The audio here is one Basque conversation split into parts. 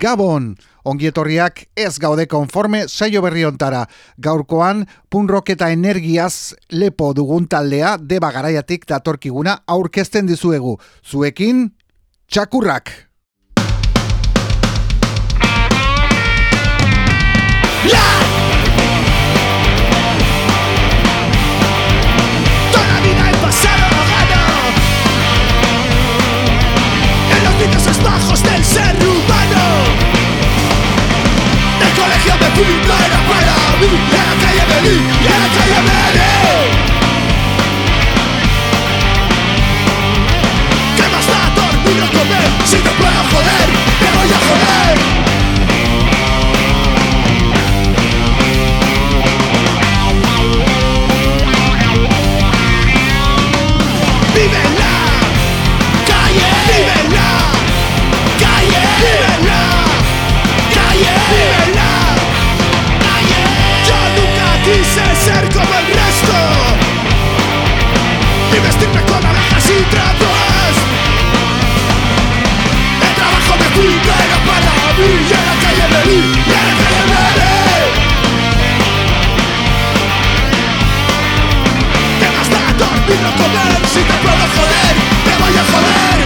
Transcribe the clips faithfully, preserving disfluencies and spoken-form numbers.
Gabon! Ongietorriak ez gaude konforme saio berri ontara. Gaurkoan, punrock eta energiaz lepo dugun taldea Deba Garaiatik datorkiguna aurkezten dizuegu. Zuekin, Txakurrak! La Toda vida he pasado gano en los límites bajos del ser humano. Del colegio me fui, no era para mí. Y a la calle me di, y a la calle me di. ¿Qué más da dormir o comer? Si te puedo joder, te voy a joder. Vive en la calle, vive en la calle, vive en la calle, vive en la calle. Yo nunca quise ser como el resto y vestirme con abejas y trapos. El trabajo me fui, no era para mí. Y a la calle me di, y a la calle me di. ¿Qué más da dormir o comer? Si te puedo joder, te voy a joder.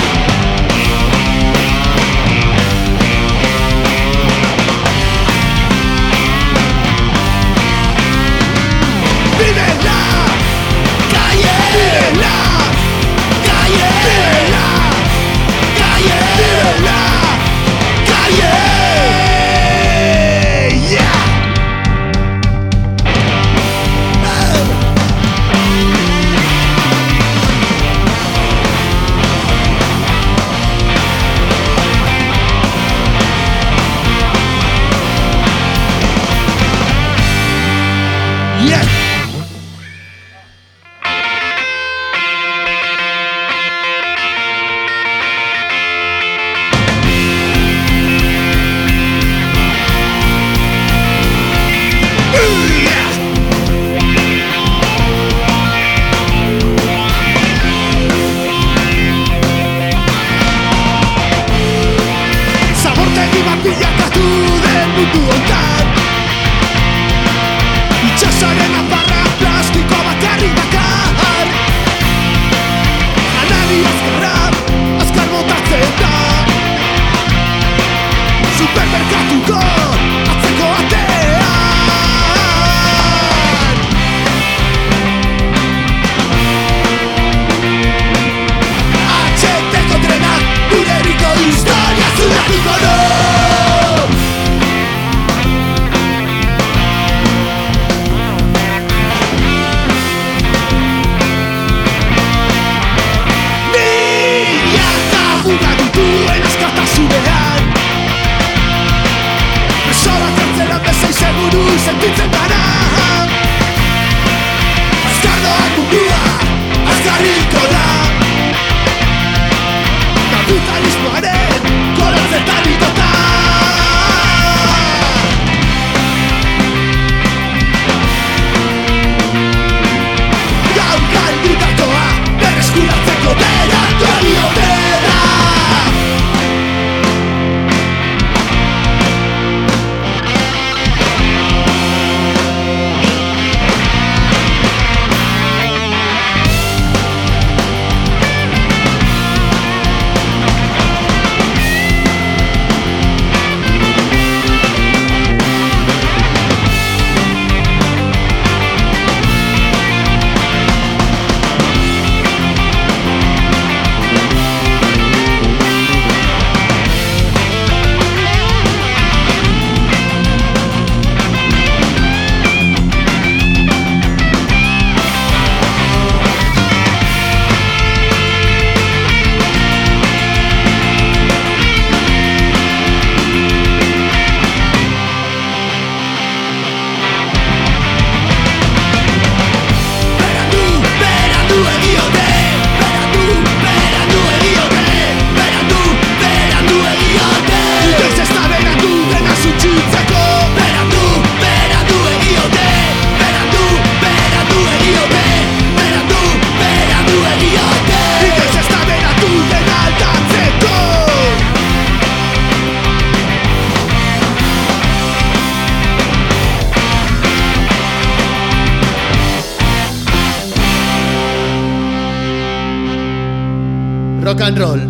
Vive en la calle, vive en la calle, vive en la calle, vive en la calle. Yeah. Yeah. Zabortegi bat bilakatu den mundu hontan. Itxasoaren aparra plastiko bakarrik dakar. Janari azkarra, azkar botatzen da. Supermerkatuko atzeko atean. Atxeteko trenak gure herriko historia zuratuko du. Milaka muga dituen askatasunean. Preso bat kartzelan bezain seguru sentitzen gara. Azkar doan mundua, azkarriko da. Kapitalismoaren kolatzetan itota. Gaur galdutakoa berreskuratzeko beratu aliotera. and roll.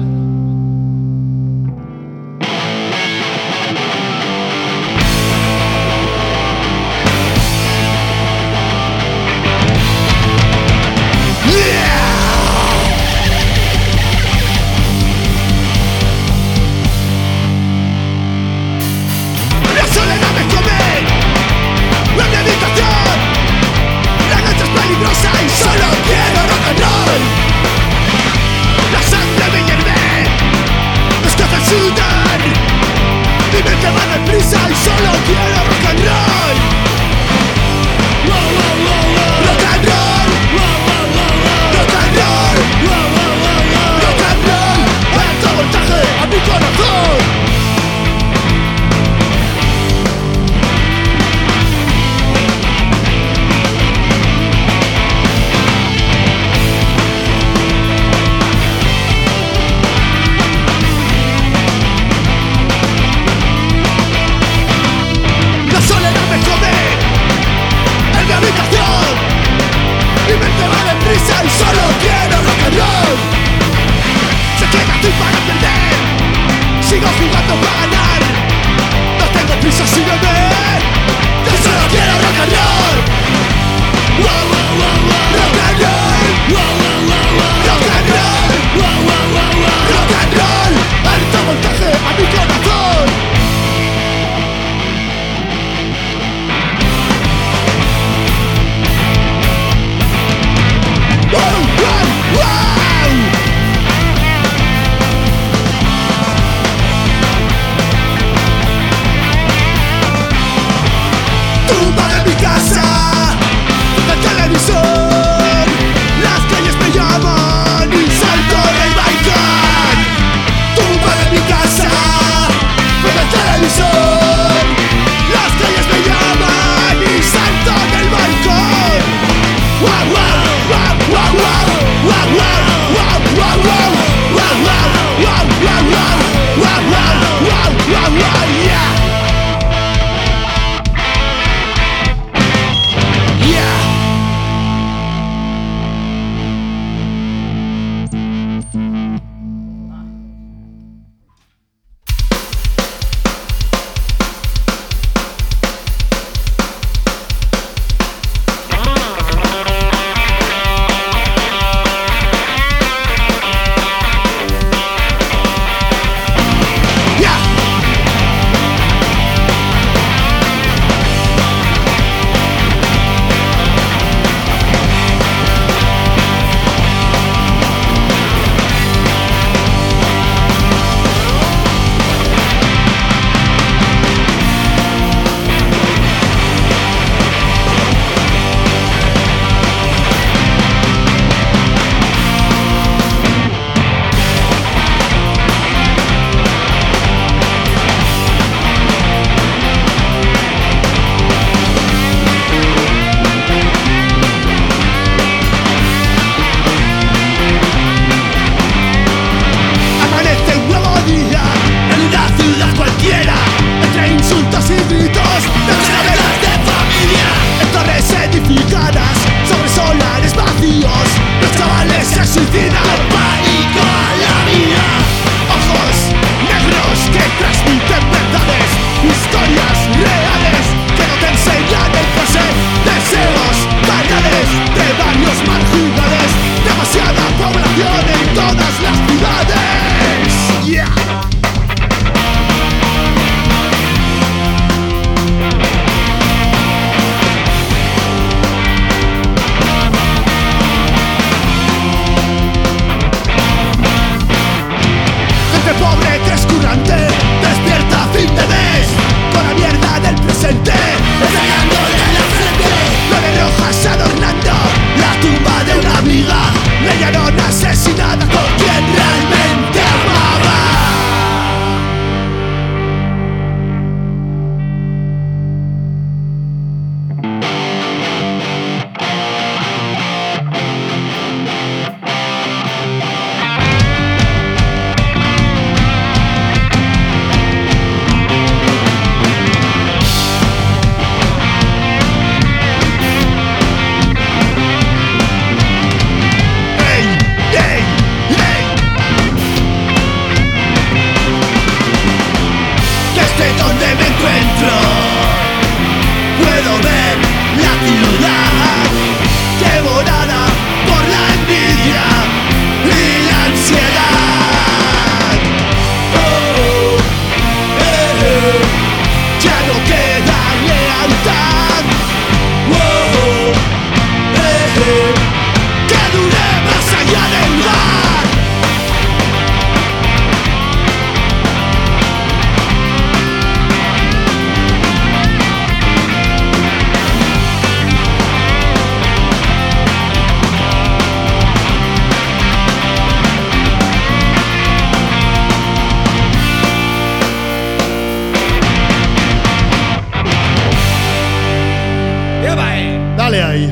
Dale ahí.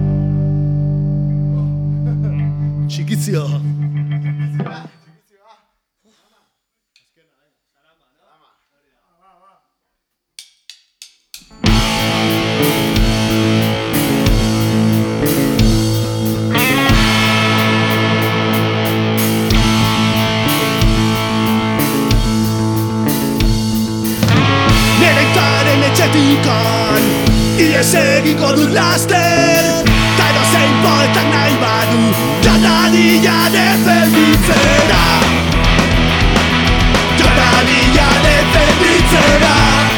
Txikizio. Etxetikan ies egiko dut laster Ta edozein poltak nahi badu Jotadila defenditzera Jotadila defenditzera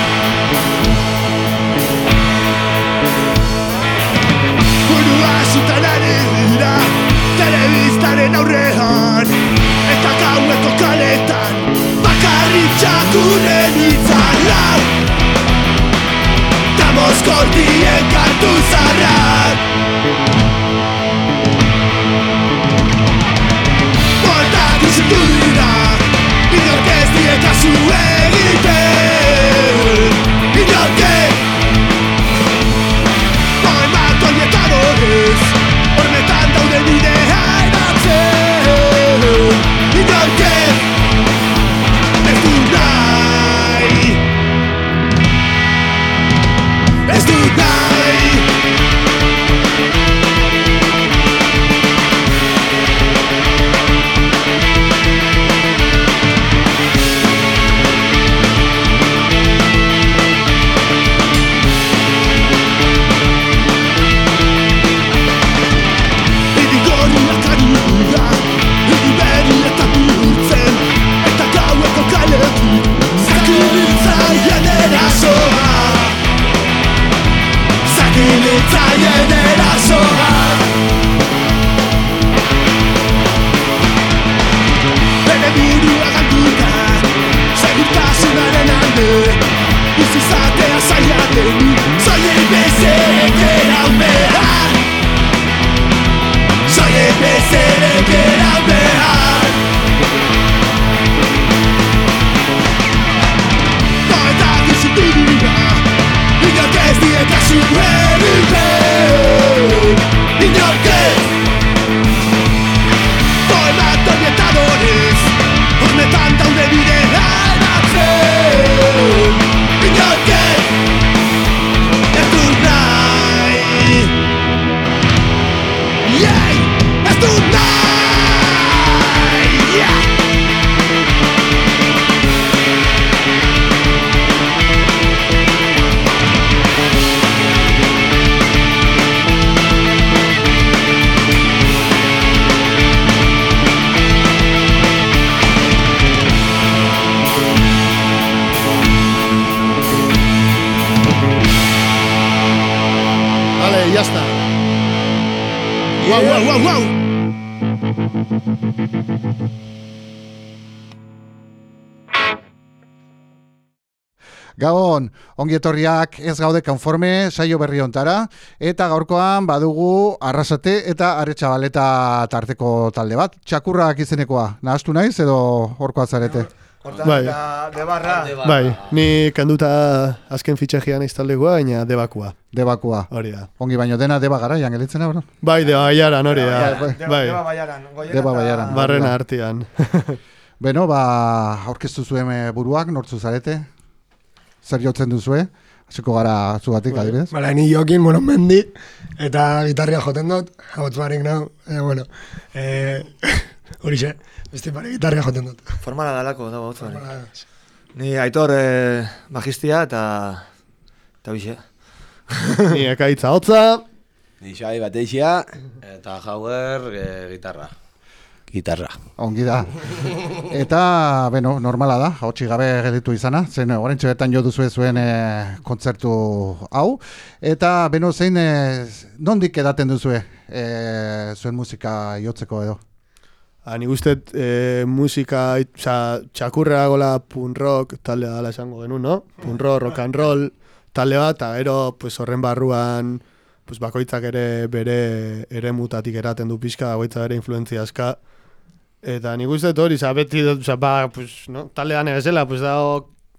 Burua zuten ari dira Telebistaren aurrean Eta gaueko kaletan Bakarrik txakuren itzan lau Moskortien kantu zarrak Portak isildu dira Inork ez die kasu egiten Inork ez Poemat horietan horrez Hormetan daude bidea eratzen Inork ez Ez du nahi Ez dut nahi Idi goriak anuda Idi berri eta bihurtzen Eta gaueko kaletik Zakubiltzaien erasoa Zakubiltzaien erasoa Bere burua galduta Segurtasunaren alde Bizizatea zaila denik Soilik bezerek eraun behar Soilik bezerek eraun behar Poetak isildu dira Inork ez die kasu egiten Inork ez Poemat horietan horrez Hormetan daude bidea eratzen Inork ez Ez dut nahi Yeah! Ez dut nahi Yeah! Vale, ya está. Wow, wow, wow, wow. Gabon, ongi etorriak ez gaude konforme saio berri hontara, eta gaurkoan badugu Arrasate eta Aretxabaleta tarteko talde bat. Txakurrak izenekoa, nahastu naiz edo horkoa zarete? Bai. Debarra. Bai, ni kanduta azken fitxegian iztaldekoa, baina debakua. Debakua. Hori da. Ongi baino dena deba garaian gelitzena, bro? Bai, deba baiaran, hori da. Bai, Deba baiaran. Deba baiaran. barrena artean. Beno, ba, aurkeztu zuen buruak, nortzu zarete? Zer jotzen duzue? Hasiko gara zugatik, adibidez? Bala, ni Jokin Moronmendi, eta gitarria joten dut, hauts barik nau, e, bueno, e, horixe, beste pare gitarria joten dut. Formala dalako, dago hau zuen. Bala, Ni Aitor eh, bajistia eta eta bixe. Ni Ekaitza hotza. Ni Xabi bateixia eta Jauer e, gitarra. Gitarra. Ongi da. Eta, beno, normala da, hotxi gabe gelditu izana, zen orentxe betan jo duzue zuen e, kontzertu hau. Eta, beno, zein, e, nondik edaten duzue e, zuen musika jotzeko edo? Ha, nik uste e, musika, oza, txakurra gola punk rock talde dala esango genuen, no? Punk rock, rock and roll talde bat, eta gero pues, horren barruan pues, bakoitzak ere bere ere mutatik eraten du pixka, bakoitzak ere influenzia aska. Eta nik uste hori, za, beti, za, ba, pues, no? Taldean ebezela, pues, dago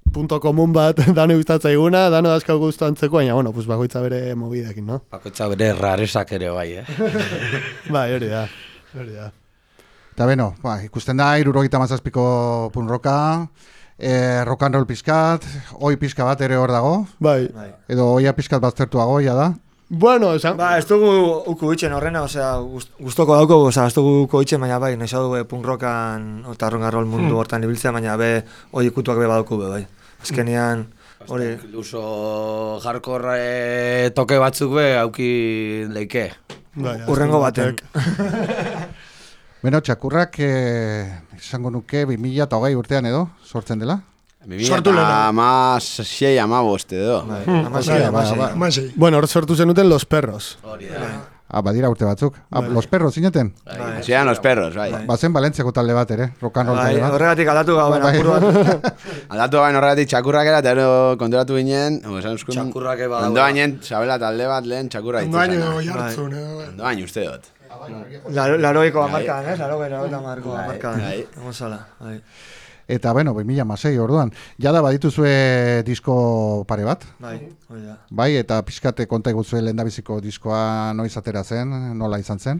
punto komun bat dano gustatzaiguna, dano asko gustantzeko, baina, bueno, pues bakoitza bere mobidekin, no? Bakoitza bere raresak ere bai, eh? Bai, hori da, hori da. Eta beno, ba, ikusten da, irurogeita mazazpiko punroka, e, rock and roll pizkat, oi pizka bat ere hor dago, Bai. edo oia pizkat baztertuago, ja da. Bueno, esan... Ba, ez dugu uku itxen horrena, osea, gustoko dauko, osea, ez dugu uko itxen, baina bai, nahi dugu punk rockan eta rock and roll mundu hortan ibiltzea, baina be, oi ikutuak be badauko be, bai. Azkenean, hori... Inkluso hardcore toke batzuk be, auki leike. Bai, Urrengo baten. Beno, txakurrak, eh, izango nuke, bi mila eta hogei urtean edo, sortzen dela? Sortu lehena. Ama sei, ama boste edo. Amasei, amasei. Amasei. Bueno, hor sortu zenuten Los Perros. Hori da. Ah, badira urte batzuk. Ah, Los Perros zineten? Zian los perros, bai. Bazen Valentziako talde bat ere, rock and roll Bai, talde bat. horregatik aldatu gauen Bai. apur bat. Aldatu gain horregatik txakurrak era, eta ero konturatu ginen, Txakurrak eba ondo bainen, sabela talde bat lehen txakurra Ondo baino ditzuzena. oi hartzun, edo. Ondo bain uste dut. Laroiko amarkadan, ez? Laroiko amarkadan. Bai. Egon zala, bai. Eta, bueno, bi mila hamasei orduan. Jada badituzue disko pare bat? Bai, hori da. Bai, eta pixkate konta iguzue lehendabiziko diskoa noiz atera zen, nola izan zen?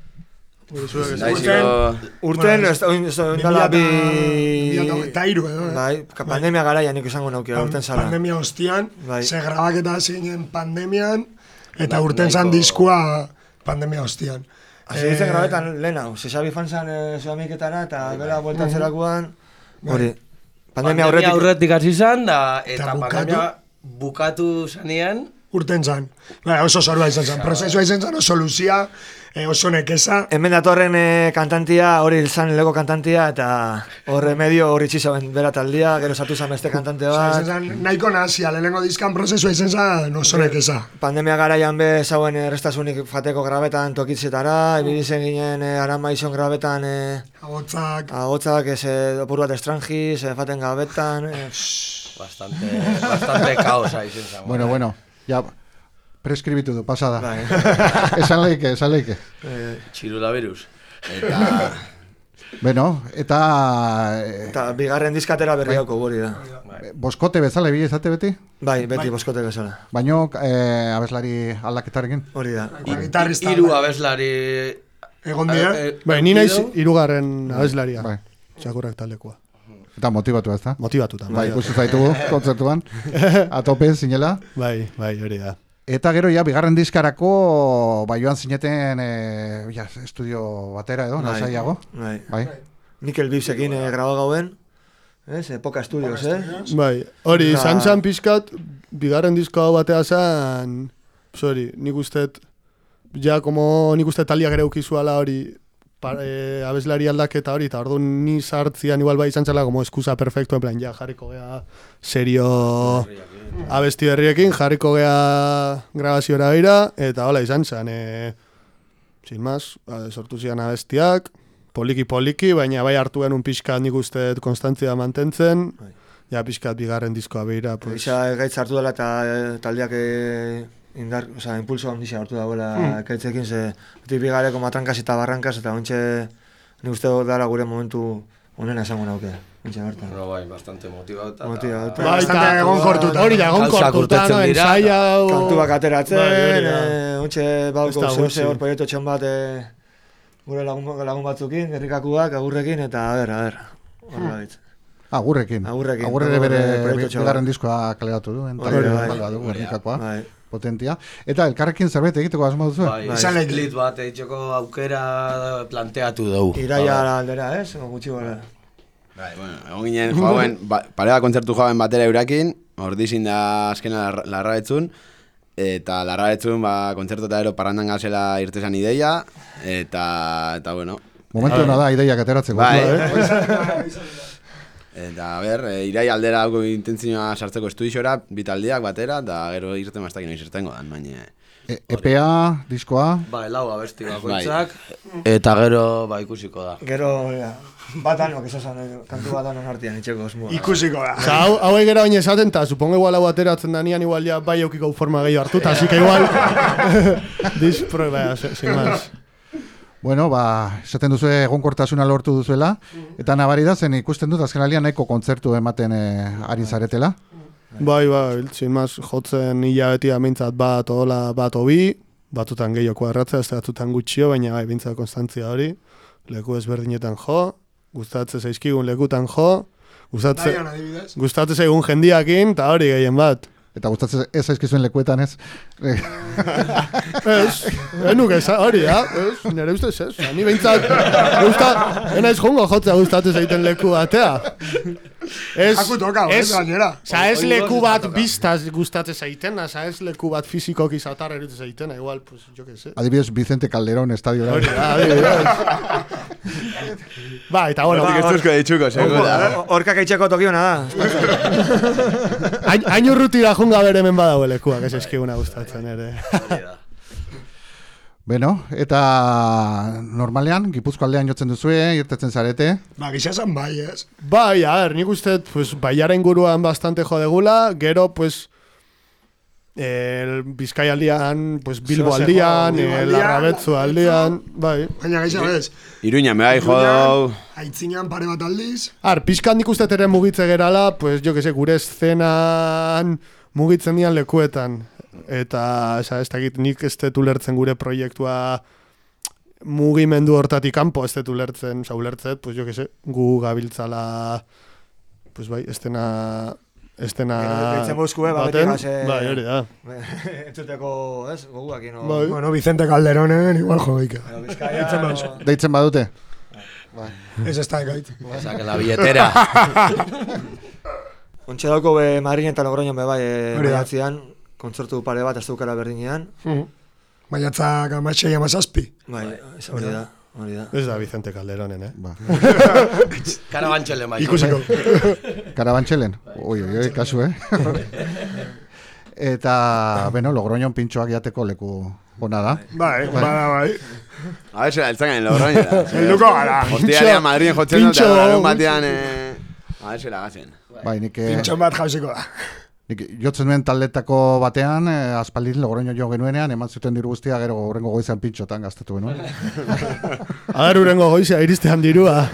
Urten, ez dala bi... Eta iru edo, eh? Bai, pandemia garaian nik izango naukio, urten zala. Pandemia ostian, Bai. ze grabaketa hasi ginen pandemian, eta urten zan diskua pandemia ostian. Hasi ditzen grabetan lehen hau, ze Xabi fan zan zoamiketara, eta gela bueltan zerakuan, hori. Pandemia aurretik... aurretik hasi zan, da, eta Eta bukatu. pandemia bukatu zanean, Urten zan. Ba, oso zorua izan zan. Prozesua izan zan oso luzia, eh, oso nekeza. Hemen datorren eh, kantantia, hori zan lego kantantia, eta horre medio hori txizaben bera taldia, gero zatu zan beste kantante Osa, bat. izan zan nahiko nazia, lehenengo dizkan prozesua izan zan oso nekeza. Pandemia garaian be zauen errestasunik fateko grabetan tokitzetara, ibili zen ginen eh, Arama izon grabetan eh, Agotzak, ahotzak, ez eh, opur bat estrangiz, eh, faten gabetan... Eh, bastante, bastante kaosa izan zen. Bueno, bueno, ja preskribitu du, pasada. bai. Esan leike, esan leike. Txirula virus. Eta... Beno, eta eh, Eta bigarren diskatera berri hauko gori da. boskote bezala ibili ezate beti? Bai, beti boskote bezala. Baino eh, abeslari aldaketarekin? Hori da. eta gitarrista. Hiru abeslari... Egon dira. eh, eh, Bai, ni naiz Ido. hirugarren abeslaria. Bai. Txakurrak taldekoa. Eta motibatu ez da? Motivatuta. Bai, ikusi zaitugu kontzertuan, atope zinela. Bai, bai, hori da. Eta gero ja, bigarren diskarako, bai joan zineten, e, ja, estudio batera edo, Bai. lasaiago. Bai. Bai. Mikel Bibsekin eh, graba gauen. Ez, Epoka Studios, eh? Bai, hori, Eta- izan zan pixkat, bigarren disko hau batea zan, sorry, nik ustet, ja, como nik ustet taliak ere ukizuala hori, par, e, abeslari aldaketa hori, eta orduan ni sartzian igual bai izan zela, como eskusa perfecto, en plan, ja, jarriko gea serio abesti berriekin, jarriko gea grabaziora beira, eta hola izan zen, e, sin más, a, sortu zian abestiak, poliki-poliki, baina bai hartu genuen pixkat nik uste konstantzia mantentzen, ja pixkat bigarren diskoa beira. Pues. Isa gaitz hartu dela eta eh, taldeak eh, indar, oza, impulso handizia hartu dagoela mm. gaitzekin, ze beti bigareko matrankaz eta barrankaz, eta ontxe nik uste dara gure momentu onena esango nauke. Ontxe bertan. No, bai, bastante motivauta. Motivauta. Bai, Bastante eta- egonkortuta. Hori da, Gauzak egonkortuta, urtetzen no, dira, ensaia... hau- Kantuak ateratzen, Bai, hori da. eh, ontxe Ez bauko da zehose gutxi. hor proiektu txon bat eh, gure lagun, lagun batzukin, gerrikakuak, agurrekin, eta a ber, a ber, horrela ditz. Agurrekin. Agurrekin. Agurre bere Proiektu txoa. bigarren diskoa kaleratu du, Hori entalde da, bai. talde du, Gernikakoa, Bai. potentia. Eta elkarrekin zerbait egiteko asmo duzu? Bai, Izan leike. split bat eitzeko aukera planteatu dugu. Iraia aldera, ez? O gutxi gara. Bai, bueno, egon ginen joauen, ba, parega kontzertu joauen batera eurakin, ordizin da azkena lar- larrabetzun, eta larrabetzun ba, kontzertu eta ero parrandan gazela irtezan ideia, eta, eta bueno. Momentu hona da, ideiak ateratzeko. Bai. eh? Eta, a ber, e, irai aldera hauko intentzioa sartzeko estudixora, bitaldiak batera, eta gero irten maztakin noiz irtengo dan, baina... E, EPA, diskoa, Bai, lau abesti bakoitzak, eta gero ba ikusiko da. Gero, ja, batan, ok, esan, kantu batan onartian, itxeko osmua. Ikusiko da. Osa, hau, hau egera baina esaten, eta supongo igual hau ateratzen danian, igual ja bai eukiko forma gehiago hartuta, así que igual... Dispro, bai, sin más. Bueno, ba, esaten duzu egonkortasuna lortu duzuela, eta nabari da zen ikusten dut azken alian nahiko kontzertu ematen e, ari zaretela. Bai, bai, sin más, jotzen hilabetia mintzat bat ola bat obi, batutan gehioko erratzea, ez batutan gutxio, baina bai, bintzat konstantzia hori, leku ezberdinetan jo, gustatzen zaizkigun lekutan jo, gustatzen, gustatzen zaigun jendiakin, eta hori gehien bat. Eta gustatzen ez zaizkizuen lekuetan ez? Ez, enuke hori, ja, ez, nire ustez ez, ni behintzat, enaiz jongo jotzea gustatzen zaiten leku batea. Ez, ez, sa ez leku bat biztaz gustatzen zaiten, sa ez leku bat fizikoki zatar eritzen zaiten, igual, pues, jo que sé. Adibidez, Vicente Calderón estadio. Hori, adibidez. Ba, eta bueno. Hortik estuzko ditxuko, segura. Horkak eitxeko tokiona da. Hain urrutira junga bere hemen badaue lekuak, ez eskiguna gustatzen ere. Beno, eta normalean, Gipuzko aldean jotzen duzue, irtetzen zarete? Ba, gixasan bai, ez? Bai, a ver, nik uste, pues, baiara inguruan bastante jodegula, gero, pues, el Bizkai aldean, pues, Bilbo aldean, el Arrabetzu aldean, bai. Baina gaixa bez. Iruña, me bai, jodau. Aitzinean pare bat aldiz. Ar, pixkan nik uste ere mugitze gerala, pues, jo que se, gure eszenan mugitzen dian lekuetan. Eta, esa, ez dakit, nik ez dut ulertzen gure proiektua mugimendu hortatik kanpo, ez dut ulertzen, oza, ulertzet, pues jo que se, gu gabiltzala, pues bai, estena, estena baten, bai, hori da. Entzuteko, ez, goguak ino. Bai. Bueno, Vicente Calderonen, igual jogeika. Deitzen badute? Ez ez da ekait. Saque la billetera. Ontxe dauko be Madrilen eta Logroñon be bai, baiatzean, kontzertu pare bat aztukara berdinean. Maiatzak amatxei amazazpi. Bai, hori da, hori da. Ez da Vicente Calderonen, eh? Ba. Karabantxelen bai. Ikusiko. Karabantxelen? Ui, ui, ui, kasu, eh? Eta, beno, Logroñon pintxoak jateko leku ona da. Bai, bada, bai. A ver, zera, eltzan en Logroño. Helduko gara. Hostiarean Madrien jotzen dut, eta larun batean, a ver, zera gazen. Bai, nik... Pintxon bat jauziko da. Nik jotzen nuen taldetako batean, eh, aspaldin Logroño jo genuenean, eman zuten diru guztia, gero horrengo goizan pintxotan gaztatu genuen. Agar urrengo goizea iristean dirua.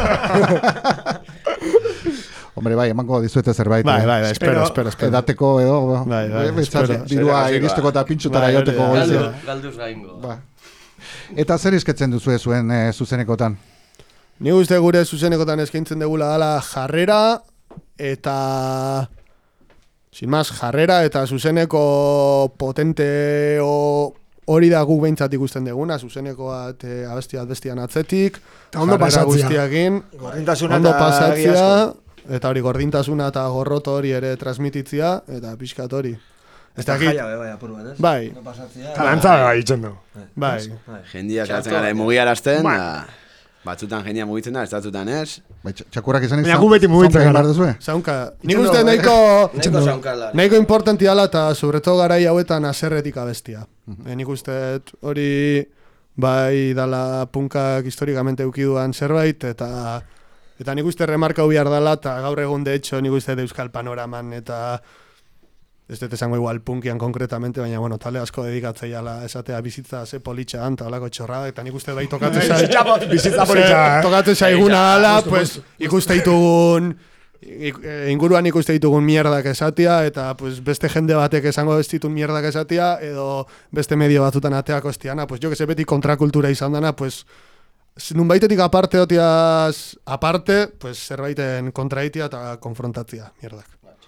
Hombre, bai, emango dizuete zerbait. Bai, bai, bai, espero, espero, espero. Edateko edo, bai, bai, espero. Dirua iristeko eta pintxotara joteko goizea. Galduz gaingo. Ba. Eta zer izketzen duzu zuen e, zuzenekotan? Ni uste gure zuzenekotan eskaintzen degula dala jarrera, eta... Sin más, jarrera eta zuzeneko potente hori da guk behintzat ikusten deguna, zuzeneko bat e, abesti bat bestian atzetik, ondo jarrera pasatzea. guztiakin, ondo pasatzea, eta hori gordintasuna eta gorroto hori ere transmititzia, eta pixkat hori. Eta jaia bai, apur bat, ez? Bai. Talantza bai, itzen du. Bai. Jendia zeratzen gara mugiarazten, batzutan jendia mugitzen da, ez batzutan ez. Bai, txakurrak izan izan, beti mugitzen gara. Zaunka, nik uste nahiko, nahiko importanti dala eta sobreto garai hauetan aserretik abestia. E, nik uste hori bai dala punkak historikamente eukiduan zerbait, eta eta nik uste remarkau behar dala, eta gaur egun de hecho nik uste Euskal Panoraman, eta ez dut esango igual punkian konkretamente, baina bueno, tale asko dedikatzeiala esatea bizitza ze politxean, eta holako txorrada, eta nik uste bai tokatzen zai, bizitza politxa, tokatzen zaiguna ala, pues ikuste ditugun, inguruan ikuste ditugun mierdak esatia, eta pues, beste jende batek esango ez ditun mierdak esatia, edo beste medio batzutan ateako estiana, pues jo que se beti kontrakultura izan dana, pues nunbaitetik aparte otiaz aparte, pues zerbaiten kontraitia eta konfrontatzia mierdak.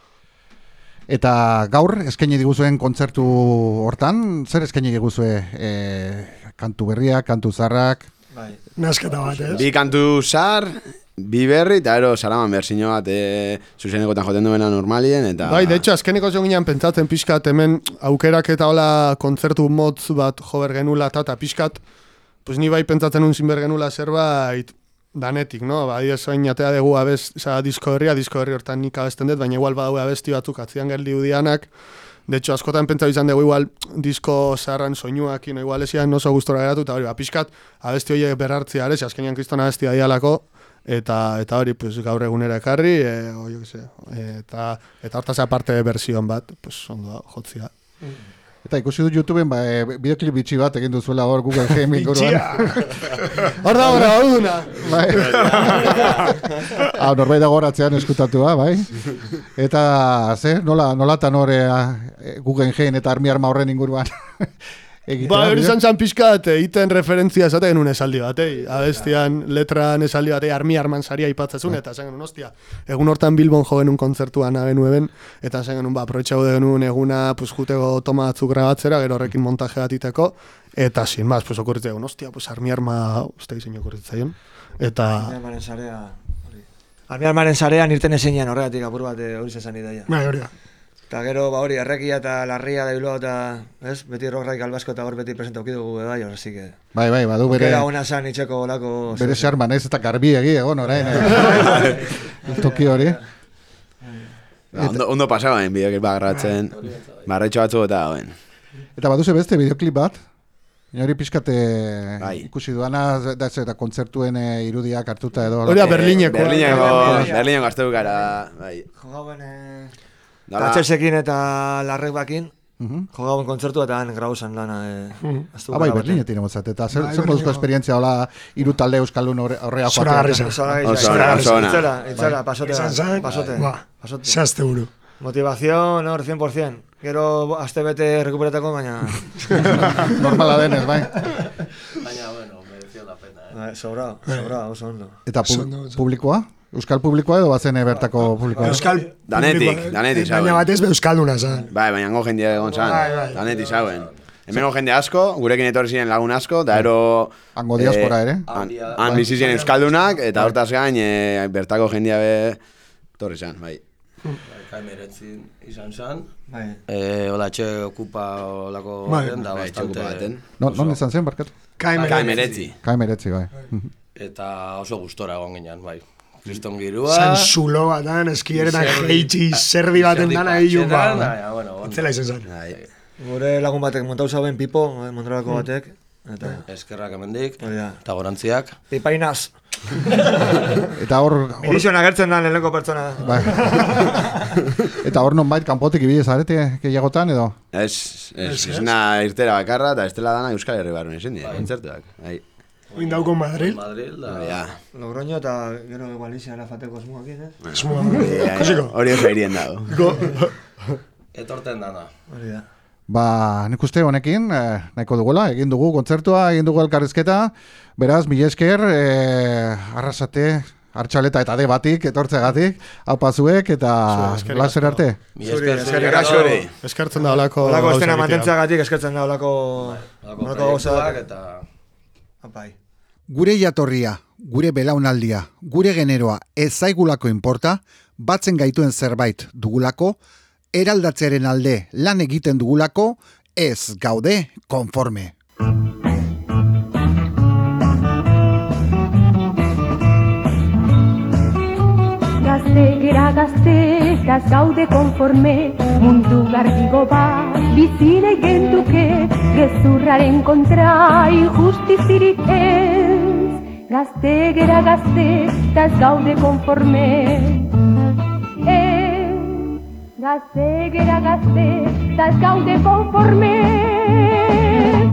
Eta gaur, eskaini diguzuen kontzertu hortan, zer eskaini diguzue e, kantu berriak, kantu zarrak? Bai. Nasketa bat, ez? Bi kantu zar, bi berri, eta ero salaman berzino bat e, zuzenekotan joten duena normalien, eta... Bai, de hecho, azkeneko zon ginen pentsatzen pixkat, hemen aukerak eta hola kontzertu motz bat jo bergenula, eta pixkat, pues ni bai pentsatzen unzin bergenula zerbait, danetik, no? Ba, diez oin atea dugu abez, oza, disko herria, disko herri hortan nik abesten dut, baina igual badaue abesti batzuk atzian geldi udianak. De hecho, askotan pentsatu izan dugu igual disko zaharran soinuak, ino, igual esian oso gustora geratu, eta hori, ba, pixkat, abesti horiek berhartzea, ere, azkenean kriston abestia dialako, eta eta hori, pues, gaur egunera ekarri, e, o, jo que se, e, eta, eta hortaz aparte version bat, pues, ondo jotzia. Eta ikusi dut YouTubeen ba, e, bideoklip bitxi bat egin duzuela hor Google Game inguruan. Hor da hor duna. Bai. Hau, norbait dago horatzean eskutatua, bai. Eta, ze, nola, nola tan hor e, Google Game eta armi arma horren inguruan. Egitea, Ba, hori izan zan pixkat, egiten referentzia esate genuen esaldi batei. Abestian, letran esaldi batei, armi arman saria ipatzezun, eta esan genuen, ostia, egun hortan Bilbon jo genuen kontzertuan agenu eben, eta esan genuen, ba, aprobetxau genuen eguna, pues, juteko toma batzuk grabatzera, gero horrekin montaje bat iteko, eta sin más, pues, okurritzen egun, ostia, pues, armi arma, uste izan okurritzen, eta... Armi armaren sarea, hori. Armi armaren sarean irten ezenean horregatik apur bat hori zezan ideia. Bai, hori da. Eta gero, ba hori, errekia eta larria da bilua eta, ez, beti rock radical basko eta hor beti presenta ukidugu bai, hor, así que... Bai, bai, badu bere... Bera hona zan itxeko olako... Bere xarman ez eta garbi egi egon orain. Toki hori. Ondo, ondo pasagoen bideoklip bat grabatzen, barretxo batzu eta hauen. Eta baduze beste bideoklip bat? Hori pixkate bai. Ikusi duana, da ez eta kontzertuen e, irudiak hartuta edo... Hori da Berlineko. Berlineko, Berlineko azteu gara, bai. Jogauen... E... Tatxesekin eta larrek bakin, uh-huh. Jogauen kontzertu eta han grauzan lana. E, ah, bai, Berlinetik nemotzat. Eta zer, zer moduzko esperientzia hola hiru talde euskaldun horrea joatea? Zoragarri zen. Itzela, itzela, pasote. Pasote. Zehazte buru. Motivación, hor, cien por cien. Gero aste bete rekuperatako, baina... Normala denez, bai. Baina, bueno, mereció la pena, eh? Sobrao, sobrao, oso ondo. Eta publikoa? Euskal publikoa edo bazen bertako publikoa? Euskal Danetik, danetik zauen. Baina batez be euskalduna zan. Bai, baina go jendia egon zan. Danetik zauen. Hemengo jende asko, gurekin etorri ziren lagun asko, da ero... Hango diaspora ere. Han bizi ziren euskaldunak, eta hortaz gain, bertako jendia be... Torri zan, bai. Kaimeretzin izan zan. Bai. Hola, txe okupa olako da bastante... Non izan zen, barkatu? Kaimeretzi. Kaimeretzi, bai. Eta oso gustora egon ginen, bai. Kriston girua... Zan zulo batan, eskieretan jeitzi, zerdi baten dana egin ba. Itzela izan zan. Gure lagun batek montau zauen pipo, Mondralako batek. Eskerrak emendik, eta gorantziak. Pipainaz. Eta hor... Edizioan agertzen da lehenko pertsona. Eta hor non bait, kanpotik ibide zarete, gehiagotan edo? Ez, ez, izena irtera bakarra, eta estela dana Euskal Herri barren izin dira, kontzertuak. Oin dauko Madrid. Madrid, da. Ja. Logroño eta gero Galizia fateko esmuakin, ez? Esmua. Kasiko. Hori oso irien dago. Etorten dana. Hori da. Ba, nik uste honekin, eh, nahiko dugula, egin dugu kontzertua, egin dugu elkarrizketa, beraz, mila esker, eh, arrasate, hartxaleta eta de batik, etortzegatik, haupazuek, eta laser arte. Eskertzen da olako... Olako estena mantentzeagatik, eskertzen da olako... Olako proiektuak eta... Apai. Gure jatorria, gure belaunaldia, gure generoa ez zaigulako inporta, batzen gaituen zerbait dugulako, eraldatzearen alde lan egiten dugulako, ez gaude konforme. Gazte gera gazte, ez gaude konforme, mundu garbigo bat, bizile genduke, gezurraren kontra injustizirik ez. Gazte gera gazte, ez gaude konforme, ez. Gazte gera gazte, ez gaude konforme.